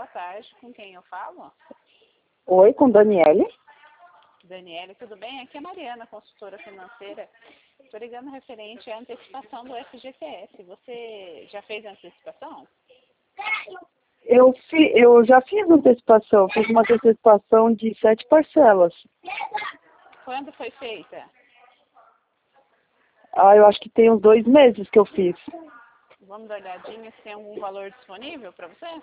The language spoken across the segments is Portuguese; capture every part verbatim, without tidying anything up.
tarde. Com quem eu falo? Oi, com Daniele. Daniele, tudo bem? Aqui é a Mariana, consultora financeira. Estou ligando referente à antecipação do F G T S. Você já fez a antecipação? Eu, fi, eu já fiz antecipação, fiz uma antecipação de sete parcelas. Quando foi feita? Ah, eu acho que tem uns dois meses que eu fiz. Vamos dar uma olhadinha se tem algum valor disponível para você?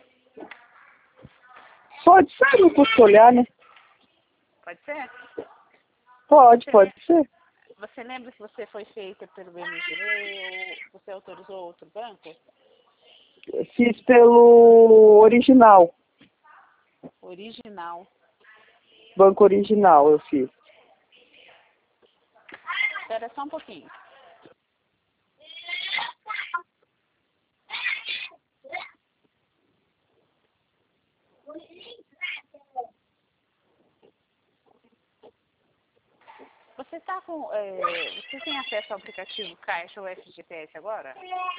Pode ser, não custa olhar, né? Pode ser? Pode, Você pode lembra, ser. você lembra se você foi feita pelo M G ou você autorizou outro banco? Fiz pelo original, Original. banco original eu fiz. Espera só um pouquinho. Você tá com. É, você tem acesso ao aplicativo Caixa ou F G T S agora?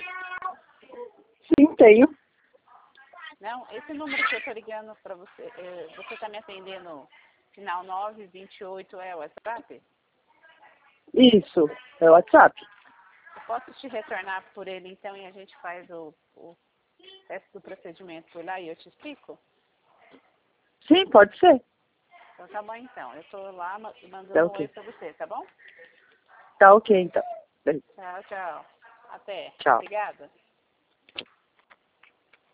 Sim, tenho. Não? Esse número que eu tô ligando para você, é, você está me atendendo final nove vinte e oito é o WhatsApp? Isso, é o WhatsApp. Eu posso te retornar por ele então e a gente faz o, o resto do procedimento por lá e eu te explico? Sim, pode ser. Então tá bom então. Eu tô lá ma- mandando Tá um oi ok. para você, tá bom? Tá ok, então. Tchau, tchau. Até. Tchau. Obrigada.